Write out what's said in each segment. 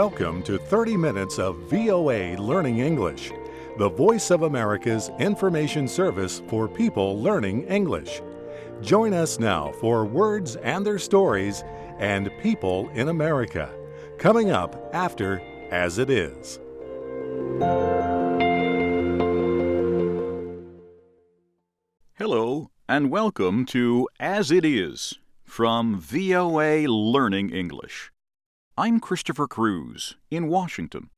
Welcome to 30 minutes of VOA Learning English, the voice of America's information service for people learning English. Join us now for Words and Their Stories and People in America, coming up after As It Is. Hello, and welcome to As It Is from VOA Learning English. I'm Christopher Cruz in Washington.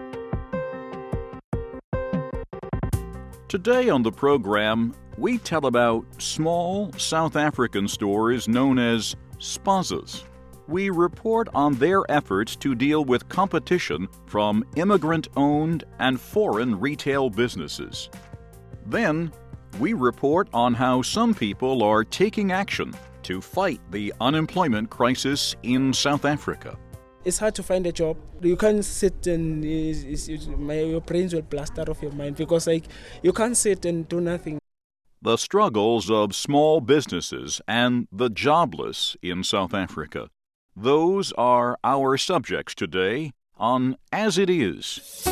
Today on the program, we tell about small South African stores known as spazas. We report on their efforts to deal with competition from immigrant-owned and foreign retail businesses. Then, we report on how some people are taking action to fight the unemployment crisis in South Africa. It's hard to find a job. You can't sit and your brains will blast out of your mind because you can't sit and do nothing. The struggles of small businesses and the jobless in South Africa. Those are our subjects today on As It Is.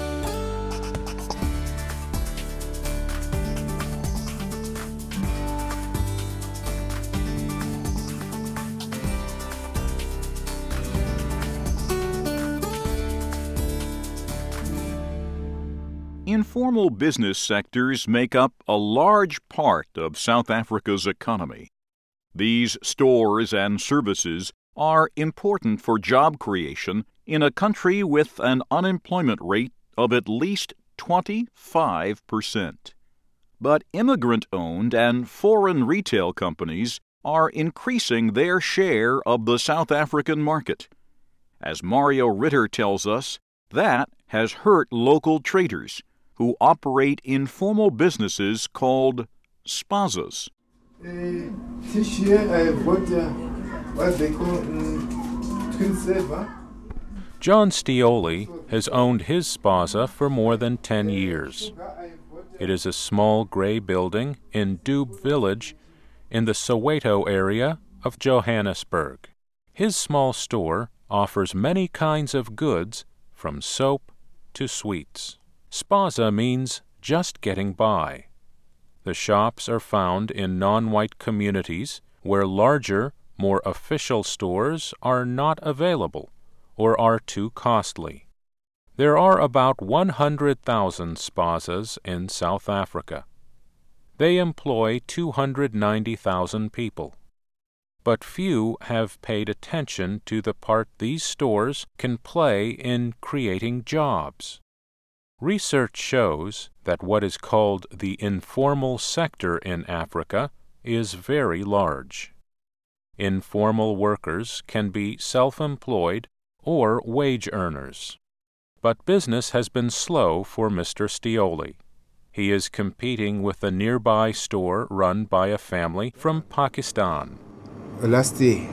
Informal business sectors make up a large part of South Africa's economy. These stores and services are important for job creation in a country with an unemployment rate of at least 25%. But immigrant-owned and foreign retail companies are increasing their share of the South African market. As Mario Ritter tells us, that has hurt local traders who operate informal businesses called spazas. This year I bought what they call twin saver. John Stioli has owned his spaza for more than 10 years. It is a small gray building in Dube Village in the Soweto area of Johannesburg. His small store offers many kinds of goods from soap to sweets. Spaza means just getting by. The shops are found in non-white communities where larger, more official stores are not available or are too costly. There are about 100,000 spazas in South Africa. They employ 290,000 people. But few have paid attention to the part these stores can play in creating jobs. Research shows that what is called the informal sector in Africa is very large. Informal workers can be self-employed or wage earners. But business has been slow for Mr. Stioli. He is competing with a nearby store run by a family from Pakistan. Last year,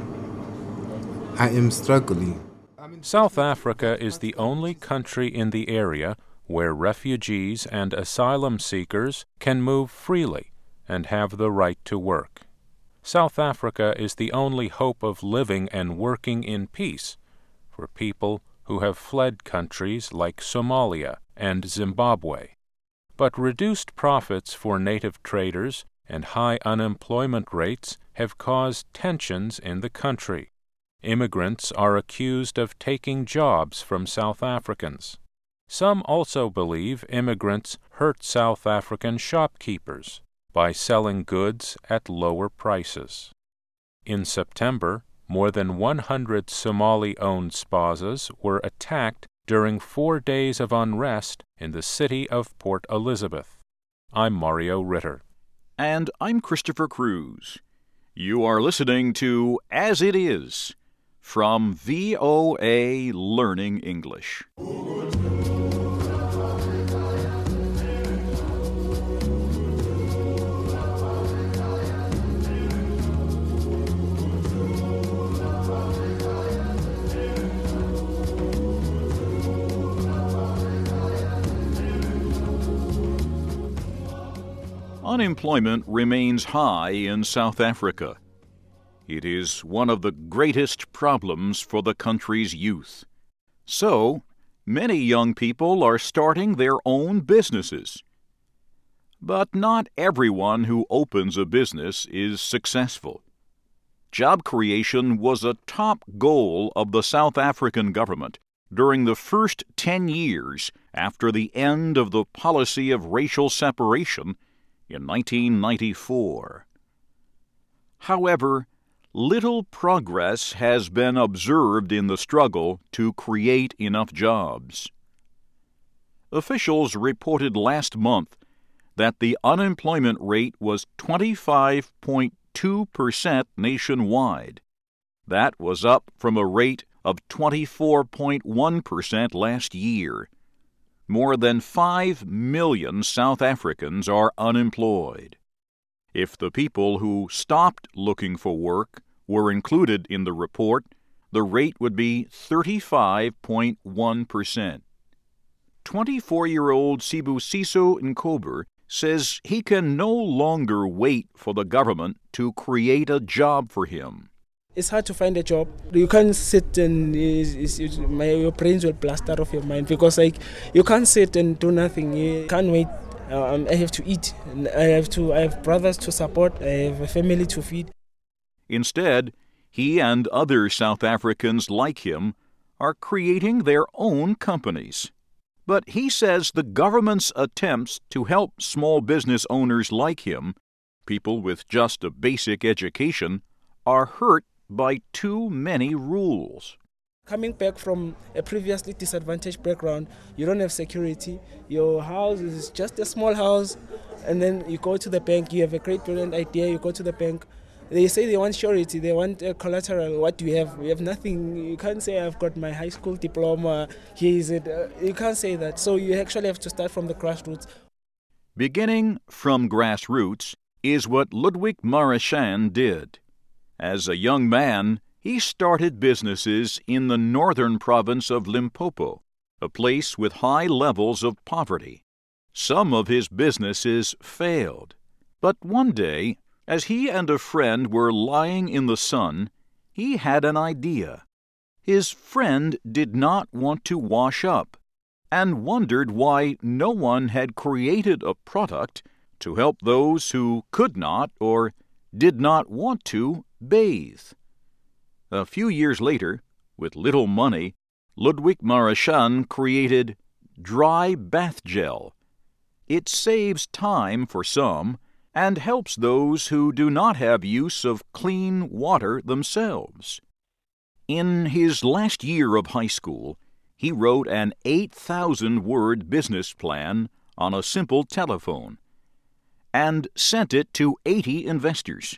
I am struggling. South Africa is the only country in the area where refugees and asylum seekers can move freely and have the right to work. South Africa is the only hope of living and working in peace for people who have fled countries like Somalia and Zimbabwe. But reduced profits for native traders and high unemployment rates have caused tensions in the country. Immigrants are accused of taking jobs from South Africans. Some also believe immigrants hurt South African shopkeepers by selling goods at lower prices. In September, more than 100 Somali-owned spazas were attacked during 4 days of unrest in the city of Port Elizabeth. I'm Mario Ritter. And I'm Christopher Cruz. You are listening to As It Is from VOA Learning English. Unemployment remains high in South Africa. It is one of the greatest problems for the country's youth. So, many young people are starting their own businesses. But not everyone who opens a business is successful. Job creation was a top goal of the South African government during the first 10 years after the end of the policy of racial separation in 1994. However, little progress has been observed in the struggle to create enough jobs. Officials reported last month that the unemployment rate was 25.2% nationwide. That was up from a rate of 24.1% last year. More than 5 million South Africans are unemployed. If the people who stopped looking for work were included in the report, the rate would be 35.1%. 24-year-old Sibusiso Nkober says he can no longer wait for the government to create a job for him. It's hard to find a job. You can't sit and your brains will blast out of your mind because you can't sit and do nothing. You can't wait. I have to eat. I have brothers to support. I have a family to feed. Instead, he and other South Africans like him are creating their own companies. But he says the government's attempts to help small business owners like him, people with just a basic education, are hurt by too many rules. Coming back from a previously disadvantaged background, you don't have security. Your house is just a small house, and then you go to the bank. You have a great brilliant idea. You go to the bank. They say they want surety. They want collateral. What do you have? We have nothing. You can't say I've got my high school diploma. Here is it. You can't say that. So you actually have to start from the grassroots. Beginning from grassroots is what Ludwig Marechand did. As a young man, he started businesses in the northern province of Limpopo, a place with high levels of poverty. Some of his businesses failed. But one day, as he and a friend were lying in the sun, he had an idea. His friend did not want to wash up and wondered why no one had created a product to help those who could not or did not want to bathe. A few years later, with little money, Ludwig Marechand created dry bath gel. It saves time for some and helps those who do not have use of clean water themselves. In his last year of high school, he wrote an 8,000-word business plan on a simple telephone and sent it to 80 investors.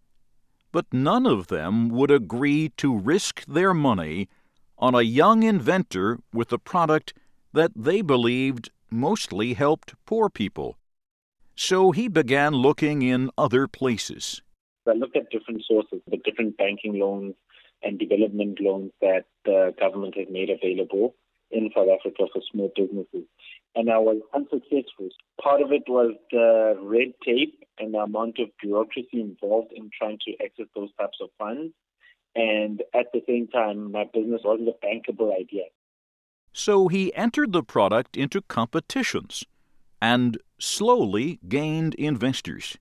But none of them would agree to risk their money on a young inventor with a product that they believed mostly helped poor people. So he began looking in other places. I looked at different sources, the different banking loans and development loans that the government has made available in South Africa for small businesses. And I was unsuccessful. Part of it was the red tape and the amount of bureaucracy involved in trying to access those types of funds. And at the same time, my business wasn't a bankable idea. So he entered the product into competitions and slowly gained investors.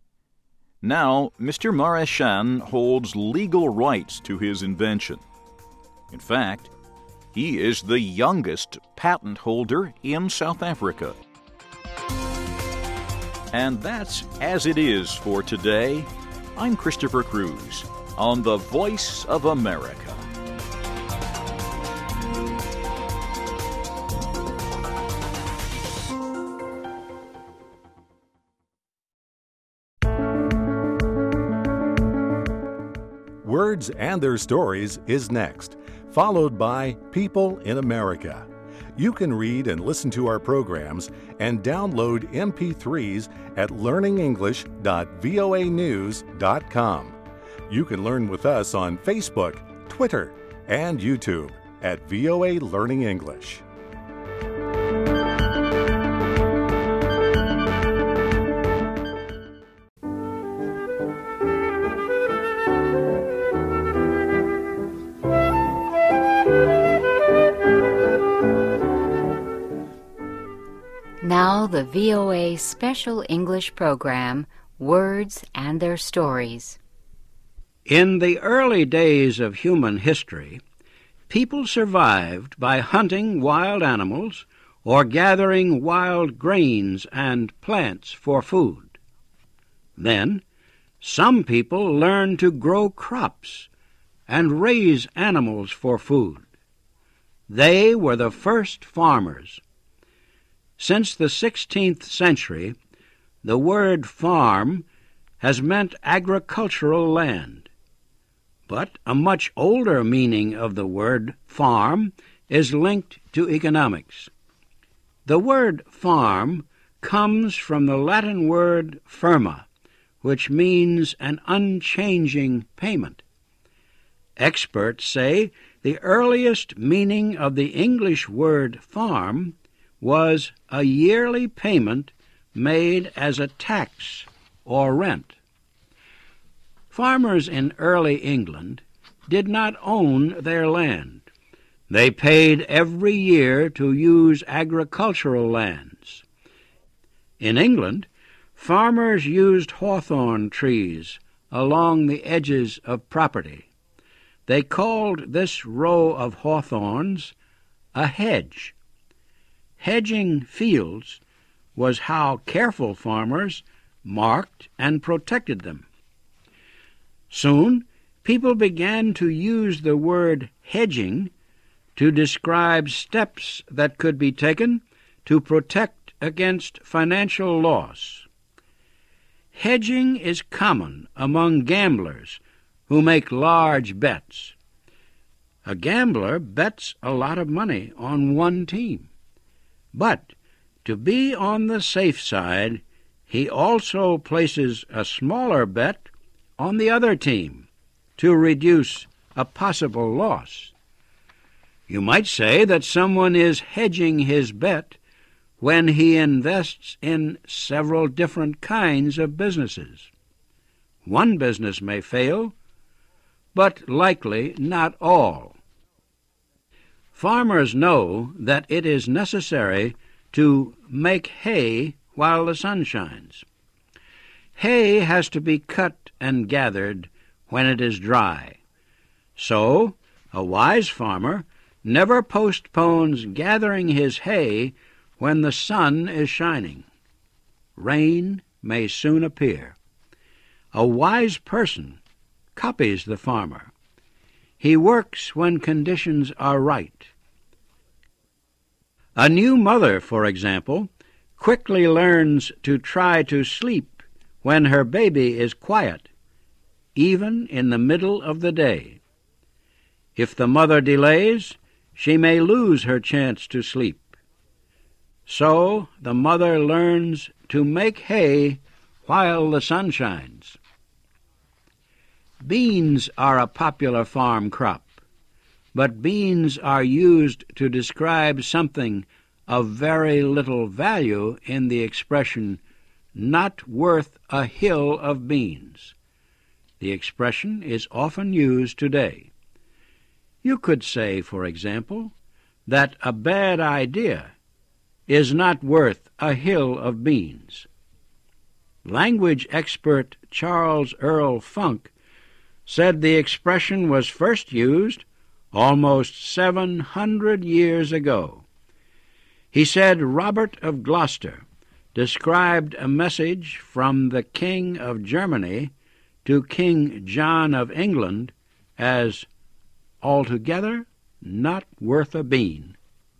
Now, Mr. Marechand holds legal rights to his invention. In fact, he is the youngest patent holder in South Africa. And that's As It Is for today. I'm Christopher Cruz on the Voice of America. Words and Their Stories is next, followed by People in America. You can read and listen to our programs and download MP3s at learningenglish.voanews.com. You can learn with us on Facebook, Twitter, and YouTube at VOA Learning English. now the VOA Special English program, Words and Their Stories. In the early days of human history, people survived by hunting wild animals or gathering wild grains and plants for food. Then, some people learned to grow crops and raise animals for food. They were the first farmers. Since the 16th century, the word farm has meant agricultural land. But a much older meaning of the word farm is linked to economics. The word farm comes from the Latin word firma, which means an unchanging payment. Experts say the earliest meaning of the English word farm was a yearly payment made as a tax or rent. Farmers in early England did not own their land. They paid every year to use agricultural lands. In England, farmers used hawthorn trees along the edges of property. They called this row of hawthorns a hedge. Hedging fields was how careful farmers marked and protected them. Soon, people began to use the word hedging to describe steps that could be taken to protect against financial loss. Hedging is common among gamblers who make large bets. A gambler bets a lot of money on one team. But to be on the safe side, he also places a smaller bet on the other team to reduce a possible loss. You might say that someone is hedging his bet when he invests in several different kinds of businesses. One business may fail, but likely not all. Farmers know that it is necessary to make hay while the sun shines. Hay has to be cut and gathered when it is dry. So, a wise farmer never postpones gathering his hay when the sun is shining. Rain may soon appear. A wise person copies the farmer. He works when conditions are right. A new mother, for example, quickly learns to try to sleep when her baby is quiet, even in the middle of the day. If the mother delays, she may lose her chance to sleep. So the mother learns to make hay while the sun shines. Beans are a popular farm crop, but beans are used to describe something of very little value in the expression, not worth a hill of beans. The expression is often used today. You could say, for example, that a bad idea is not worth a hill of beans. Language expert Charles Earl Funk said the expression was first used almost 700 years ago. He said Robert of Gloucester described a message from the King of Germany to King John of England as altogether not worth a bean.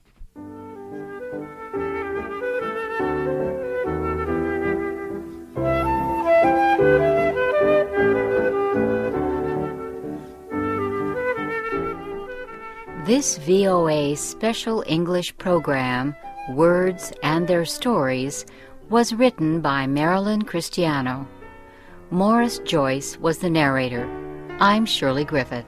This VOA Special English program, Words and Their Stories, was written by Marilyn Cristiano. Morris Joyce was the narrator. I'm Shirley Griffith.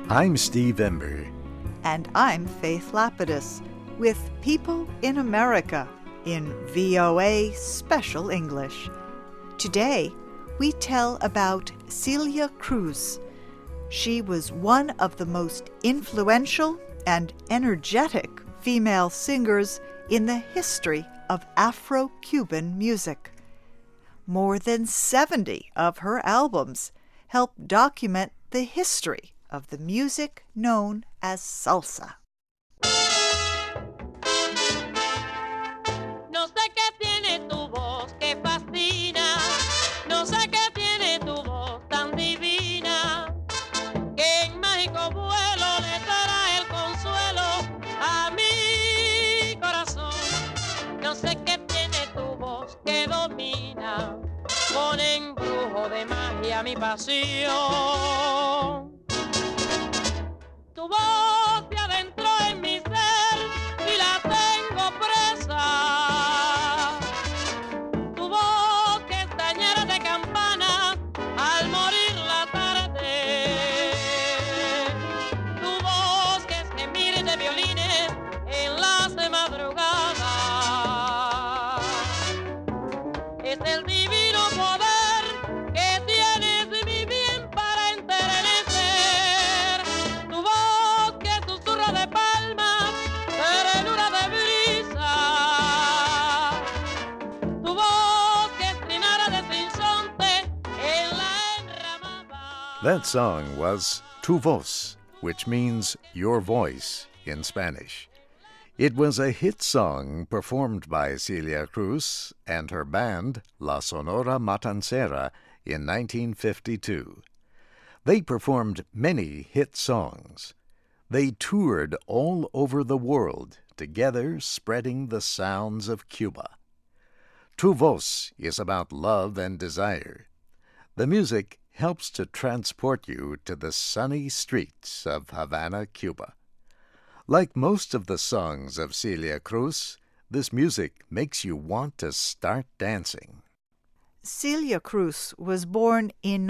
I'm Steve Ember. And I'm Faith Lapidus with People in America in VOA Special English. Today, we tell about Celia Cruz. She was one of the most influential and energetic female singers in the history of Afro-Cuban music. More than 70 of her albums help document the history of the music known as salsa. No sé qué tiene tu voz que fascina, no sé qué tiene tu voz tan divina, que en mágico vuelo le dará el consuelo a mi corazón. No sé qué tiene tu voz que domina, con embrujo de magia mi pasión. Tu voz se adentró en mi ser y la tengo presa. Tu voz que es tañera de campana al morir la tarde. Tu voz que es gemir de violines en las madrugadas. Es el divino poder que tienes mi bien para enternecer. Tu voz que susurra de palmas, ternura de brisa. Tu voz que es trinara de sinsonte en la enramada. That song was Tu Voz, which means your voice in Spanish. It was a hit song performed by Celia Cruz and her band La Sonora Matancera in 1952. They performed many hit songs. They toured all over the world, together spreading the sounds of Cuba. Tu Voz is about love and desire. The music helps to transport you to the sunny streets of Havana, Cuba. Like most of the songs of Celia Cruz, this music makes you want to start dancing. Celia Cruz was born in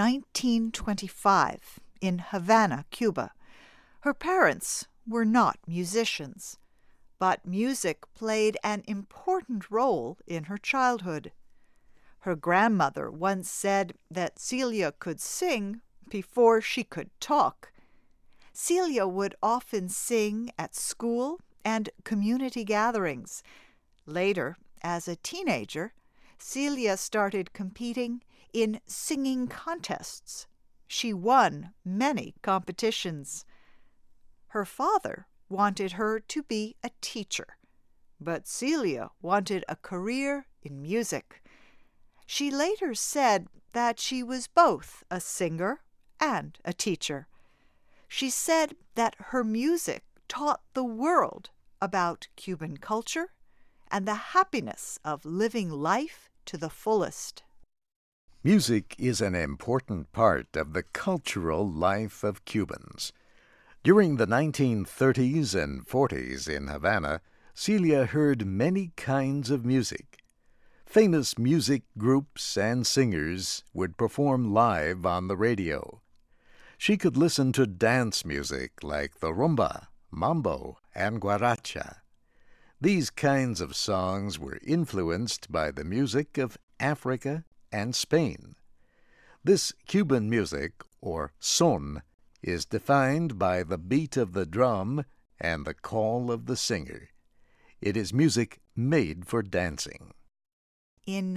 1925 in Havana, Cuba. Her parents were not musicians, but music played an important role in her childhood. Her grandmother once said that Celia could sing before she could talk. Celia would often sing at school and community gatherings. Later, as a teenager, Celia started competing in singing contests. She won many competitions. Her father wanted her to be a teacher, but Celia wanted a career in music. She later said that she was both a singer and a teacher. She said that her music taught the world about Cuban culture and the happiness of living life to the fullest. Music is an important part of the cultural life of Cubans. During the 1930s and 40s in Havana, Celia heard many kinds of music. Famous music groups and singers would perform live on the radio. She could listen to dance music like the rumba, mambo, and guaracha. These kinds of songs were influenced by the music of Africa and Spain. This Cuban music, or son, is defined by the beat of the drum and the call of the singer. It is music made for dancing. In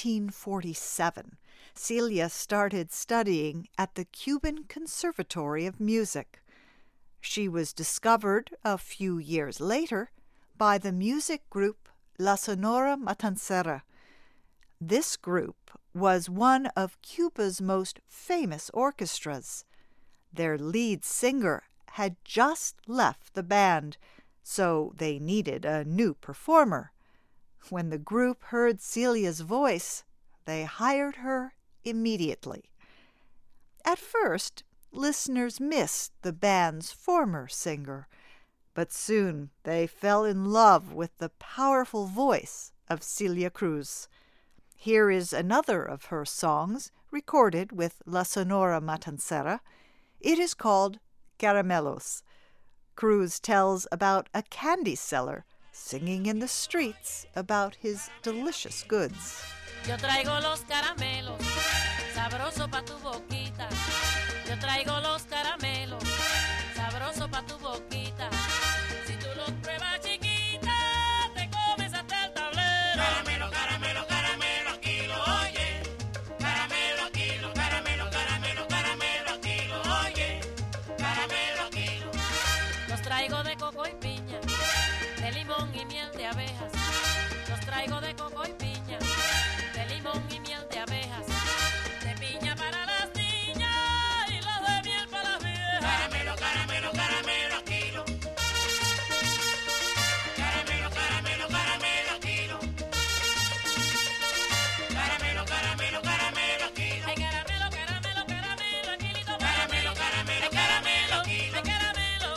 1947, Celia started studying at the Cuban Conservatory of Music. She was discovered a few years later by the music group La Sonora Matancera. This group was one of Cuba's most famous orchestras. Their lead singer had just left the band, so they needed a new performer. When the group heard Celia's voice, they hired her immediately. At first, listeners missed the band's former singer, but soon they fell in love with the powerful voice of Celia Cruz. Here is another of her songs recorded with La Sonora Matancera. It is called Caramelos. Cruz tells about a candy seller singing in the streets about his delicious goods. Yo traigo los caramelos, sabroso pa tu boquita. Yo traigo los caramelos, sabroso pa tu boquita. Si tú los pruebas, chiquita, te comes hasta el tablero. Caramelo, caramelo, caramelo, aquí lo oye. Caramelo, aquí lo, caramelo, caramelo, caramelo, aquí lo oye. Caramelo, aquí lo. Los traigo de coco y piña, de limón y miel de abejas. Los traigo de coco y piña, de limón y miel de abejas. De piña para las niñas y los de miel para las viejas. Caramelo, caramelo, caramelo, kilo. Caramelo, caramelo, caramelo, kilo. Caramelo, caramelo, caramelo, kilo. Ay, caramelo, caramelo, caramelo, kilito. Caramelo, caramelo, caramelo, kilo. Ay, caramelo,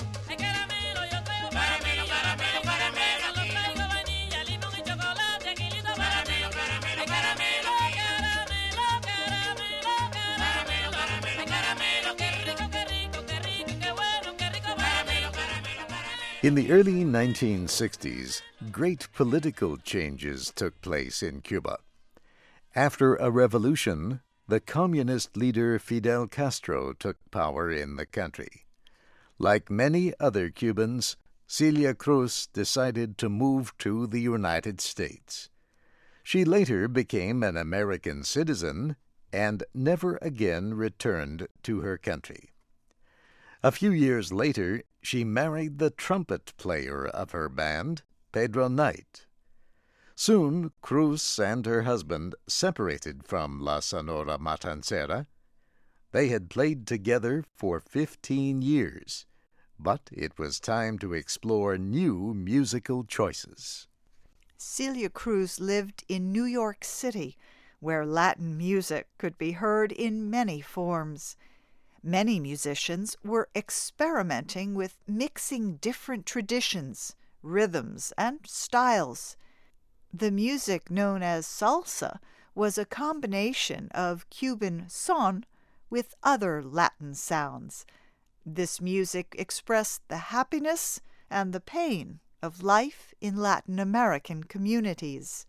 yo traigo caramelo, caramelo, caramelo, los traigo vainilla, limón y chocolate, kilito. Caramelo, caramelo, caramelo, caramelo, caramelo, caramelo, caramelo, caramelo, qué rico, qué rico, qué rico, qué bueno, qué rico, caramelo, caramelo, caramelo. In the early 1960s, great political changes took place in Cuba. After a revolution, the communist leader Fidel Castro took power in the country. Like many other Cubans, Celia Cruz decided to move to the United States. She later became an American citizen and never again returned to her country. A few years later, she married the trumpet player of her band, Pedro Knight. Soon, Cruz and her husband separated from La Sonora Matancera. They had played together for 15 years, but it was time to explore new musical choices. Celia Cruz lived in New York City, where Latin music could be heard in many forms. Many musicians were experimenting with mixing different traditions, rhythms, and styles. The music known as salsa was a combination of Cuban son with other Latin sounds. This music expressed the happiness and the pain of life in Latin American communities.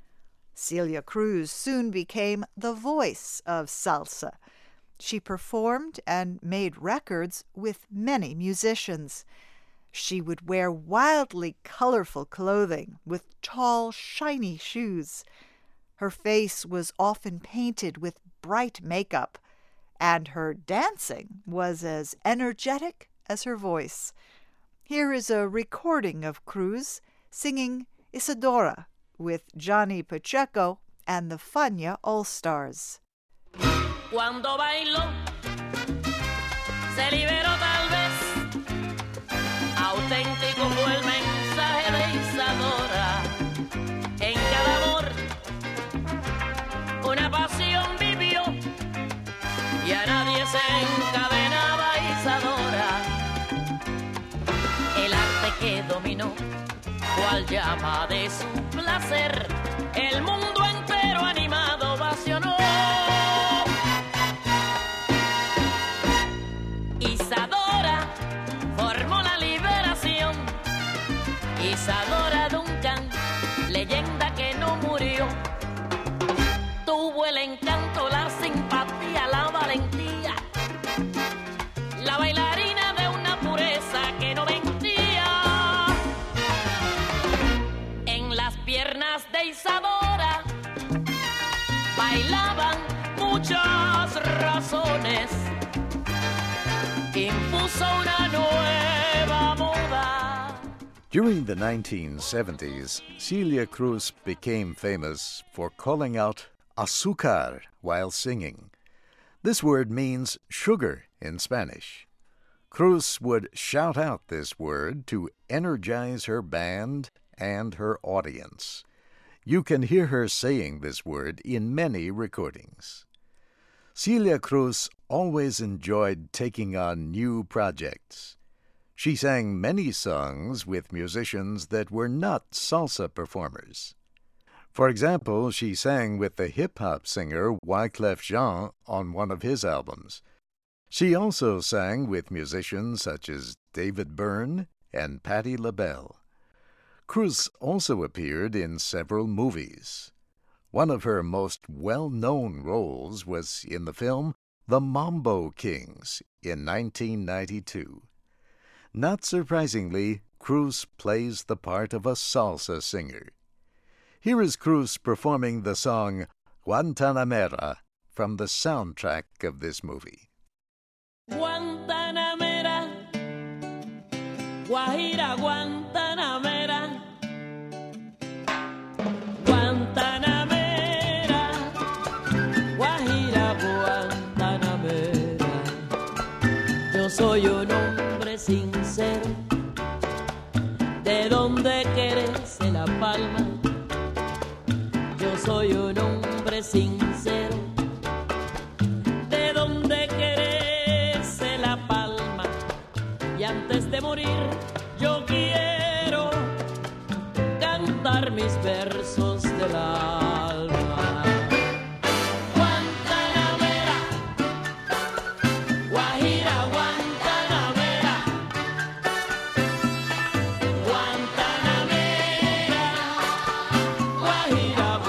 Celia Cruz soon became the voice of salsa. She performed and made records with many musicians. She would wear wildly colorful clothing with tall, shiny shoes. Her face was often painted with bright makeup, and her dancing was as energetic as her voice. Here is a recording of Cruz singing Isadora with Johnny Pacheco and the Fania All-Stars. Cuando bailó, se liberó tal vez. Auténtico fue el mensaje de Isadora. En cada amor, una pasión vivió y a nadie se encadenaba Isadora. El arte que dominó, cual llama de su placer, el mundo entero animado ovacionó. Isadora formó la liberación. Isadora Duncan, leyenda que no murió. Tuvo el encanto, la simpatía, la valentía. La bailarina de una pureza que no mentía. En las piernas de Isadora bailaban muchas razones. Impuso una nueva moda. During the 1970s, Celia Cruz became famous for calling out azúcar while singing. This word means sugar in Spanish. Cruz would shout out this word to energize her band and her audience. You can hear her saying this word in many recordings. Celia Cruz always enjoyed taking on new projects. She sang many songs with musicians that were not salsa performers. For example, she sang with the hip-hop singer Wyclef Jean on one of his albums. She also sang with musicians such as David Byrne and Patti LaBelle. Cruz also appeared in several movies. One of her most well-known roles was in the film The Mambo Kings in 1992. Not surprisingly, Cruz plays the part of a salsa singer. Here is Cruz performing the song Guantanamera from the soundtrack of this movie. Guantanamera, Guajira, Guantanamera, Guantanamera, Guajira, Guantanamera. Yo soy un hombre sincero, de donde crece la palma. Yo soy un hombre sincero, de donde crece la palma. Y antes de morir, yo quiero cantar mis versos del alma. Guantanamera, Guajira, Guantanamera, Guantanamera, Guajira,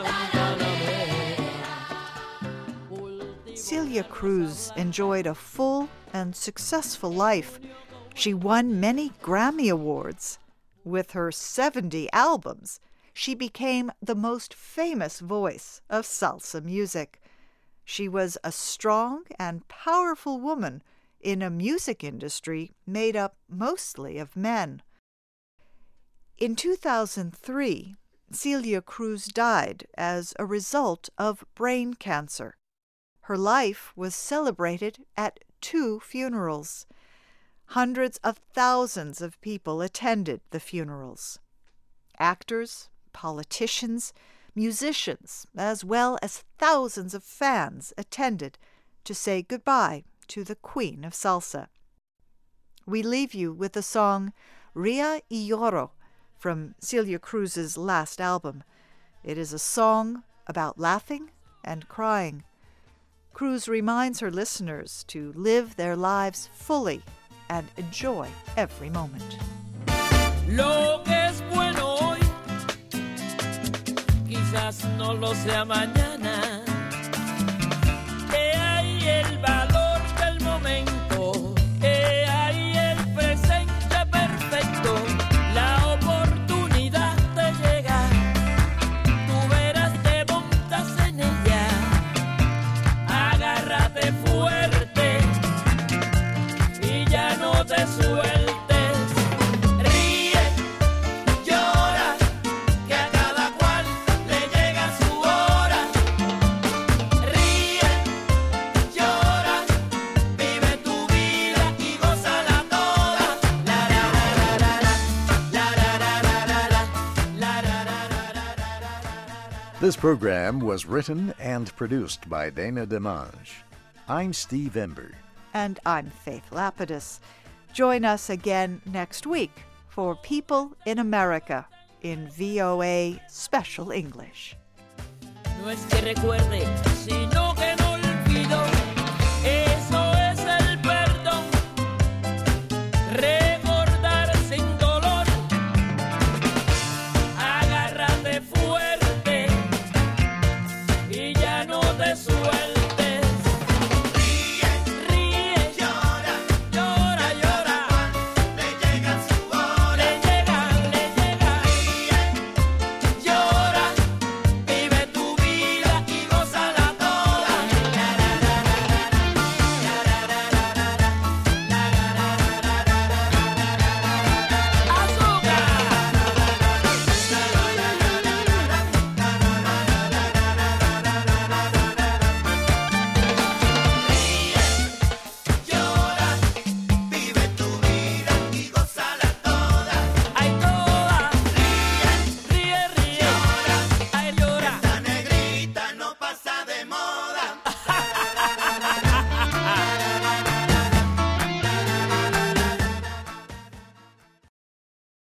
Guantanamera. Celia Cruz enjoyed a full and successful life. She won many Grammy Awards. With her 70 albums, she became the most famous voice of salsa music. She was a strong and powerful woman in a music industry made up mostly of men. In 2003, Celia Cruz died as a result of brain cancer. Her life was celebrated at 2 funerals. Hundreds of thousands of people attended the funerals. Actors, politicians, musicians, as well as thousands of fans attended to say goodbye to the Queen of Salsa. We leave you with the song Ria y Lloro from Celia Cruz's last album. It is a song about laughing and crying. Cruz reminds her listeners to live their lives fully and enjoy every moment. Lo que es bueno hoy, quizás no lo sea mañana. He ahí el valor del momento, he ahí el presente perfecto. La oportunidad te llega, tú verás, te montas en ella. Agárrate fuerte y ya no te sueltes. Ríe, llora, que a cada cual le llega su hora. Ríe, llora, vive tu vida y gózala toda. La la la la la la la la la la la. This program was written and produced by Dana Demange. I'm Steve Ember. And I'm Faith Lapidus. Join us again next week for People in America in VOA Special English. No es que recuerde, sino